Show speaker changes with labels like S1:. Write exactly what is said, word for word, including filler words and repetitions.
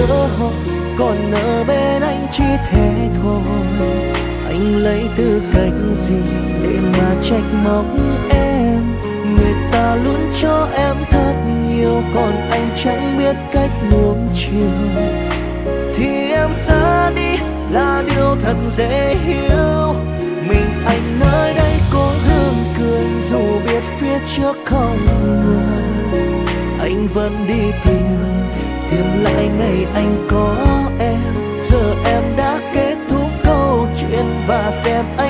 S1: cơ hội, còn ở bên anh chỉ thế thôi. Anh lấy tư cách gì để mà trách móc em? Người ta luôn cho em thật nhiều, còn anh chẳng biết cách nuông chiều. Thì em ra đi là điều thật dễ hiểu. Mình anh nơi đây cố gắng cười, dù biết phía trước không người. Anh vẫn đi tìm, tìm lại ngày anh có em. Giờ em đã kết thúc câu chuyện và xem anh